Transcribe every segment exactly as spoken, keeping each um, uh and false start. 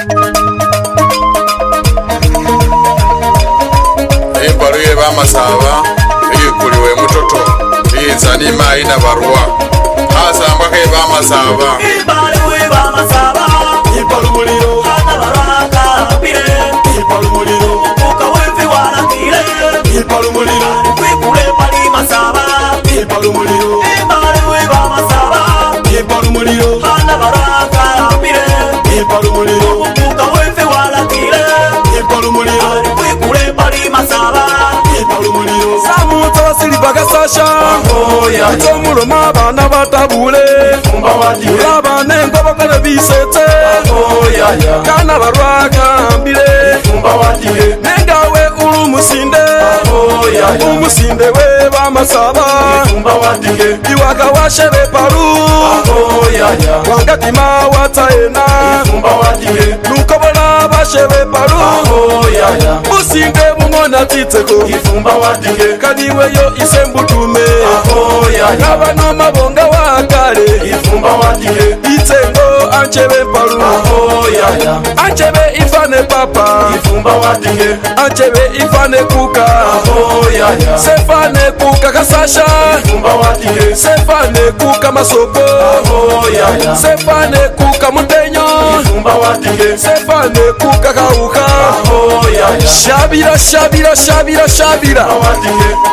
Impaluye bamasaba iyikuliwe mutoto izani maina barua asamba ke bamasaba Impaluye bamasaba Ipalumuliro hana baraka bire Ipalumuliro ukawevi wanakile Ipalumuliro kwikule pali masaba Ipalumuliro Impaluye bamasaba Ipalumuliro hana baraka bire Ipalumuliro ukawevi wanakile Ipalumuliro kwikule pali masaba Ipalumuliro Samuto silibaga sasha oya Tomuloma abana batabule umba wati Abana ngobakole bisete oya ya Kana barwaka mbile umba wati Nengawe umusinde oya ya Umusinde we bamasaba umba wati Iwaka washebe paru oya ya Wangatima wataena umba wati Nukobona bashebe paru oya ya Usinde mumona titeko ifumba wati Kadiwe yo isembutume oya ya Nabano mabonga wakale ifumba wati Itengo anchebe paru oya ya Anchebe ifane papa ifumba wati Anchebe ifane kuka oya ya Sefane kuka kasasha ifumba wati Sefane kuka masoko oya ya Sefane kuka mutenyo ifumba wati Sefane kuka kauka oya ya Shabira shabira shabira shabira wati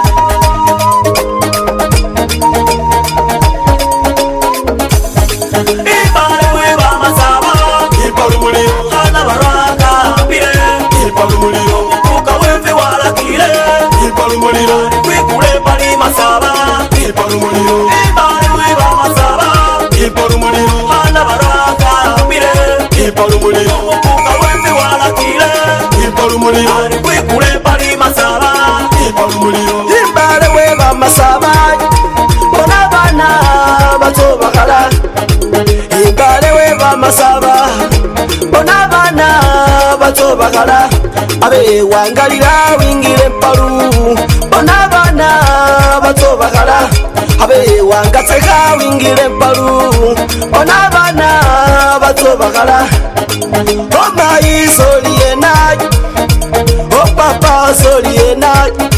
Impaluye bamasaba Ipalumuliro hana baraka bire Ipalumuliro ukawevi walakile Ipalumuliro kwikule pali masaba Ipalumuliro Impaluye bamasaba Ipalumuliro hana baraka bire Ipalumuliro ukawevi walakile Ipalumuliro kwikule pali masaba Ipalumuliro Imbale we bamasaba Bona bana bato bakala Imbale we bamasaba Bona bana bato bakala Abe wangalira wingire paru Bona bana bato bakala Abe wangateka wingire paru Bona bana bato bakala Oma isoliye na O papa soliye na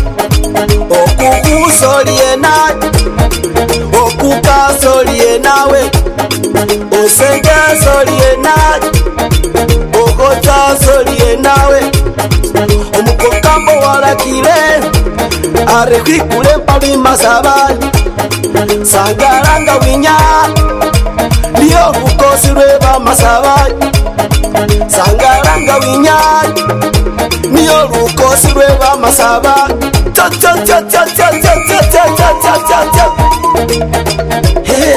Okuku soliye na Okuka soliye nawe Osenge soliye na Okota soliye nawe Omukokambo walakile Arekwikule pali masaba Sangaranga winya Ndiyo bukosi lweba masaba Sangaranga winya Niyo lukosi lweba masaba Cha cha cha cha cha cha cha cha cha cha cha Hey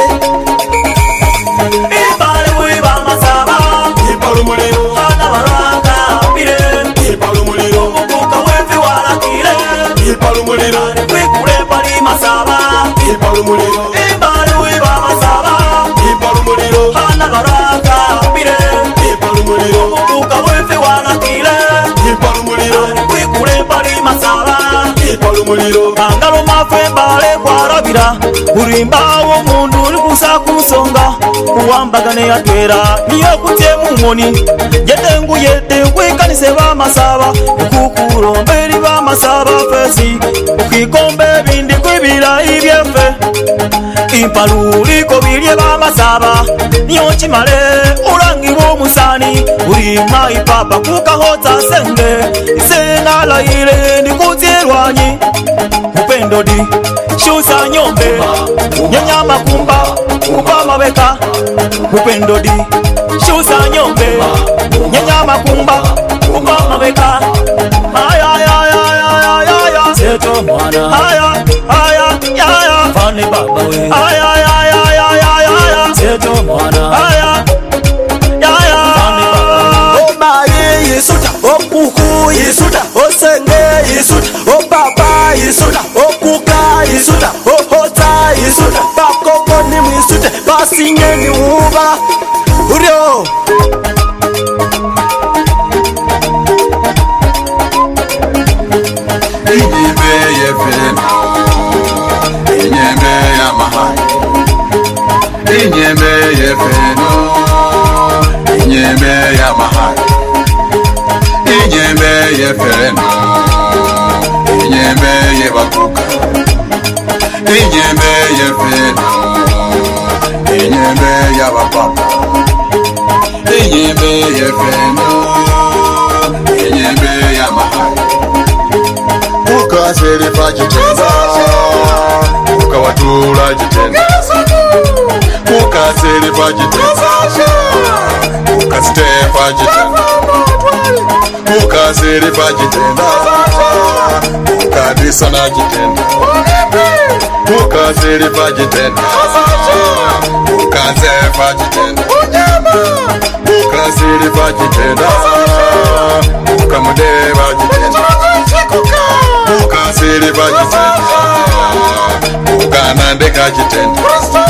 Impaluye bamasaba Ipalumuliro hana baraka bire Ipalumuliro ukawevi walakile Ipalumuliro kwikule pali masaba Ipalumuliro Impaluye bamasaba Ipalumuliro hana baraka bire Ipalumuliro ukawevi walakile Ipalumuliro kwikule pali masaba Ipalumuliro Angalo mafe mbale kwarabira Urimbawo mundu uri kusa kusonga Uwambagane yatwera niyo kutemu ngoni Yedengu yedengu ikanise bamasaba Ukukuromberi bamasaba fesi Ukikombe bindi kwibira ibyefe Impaluliko bilye bamasaba Niyo chimale urangiwo musani Urima ipapa kukahota senge Isena la ile ndikutirwanyi Upendo di shusa nyombe Nyanya makumba kupa mabeka Upendo di shusa nyombe Nyanya makumba kupa mabeka Aya aya aya aya aya Seto mwana Aya aya aya Fani baba we Aya aya aya aya aya Seto mwana Aya aya Fani baba Oma yisuta Okuku yisuta Osenge yisuta Opapa yisuta Okuka yisuta Ohota yisuta Bakoko ni mwisute Basinye ni uba Urio Inyembe yefeno Inyembe ya mahai Inyembe yefeno Inyembe ya mahai yefeno inyembe yebakuka inyembe yefeno inyembe yabapapa inyembe yefeno inyembe yamahaya ukaserifa jitenda ukawatula jitenda ukaserifa jitenda ukasitefa jitenda ukaserifa jitenda ukadisana jitenda ukaserifa jitenda ukasefa jitenda ukaserifa jitenda ukamudeva jitenda ukaserifa jitenda ukanandeka jitenda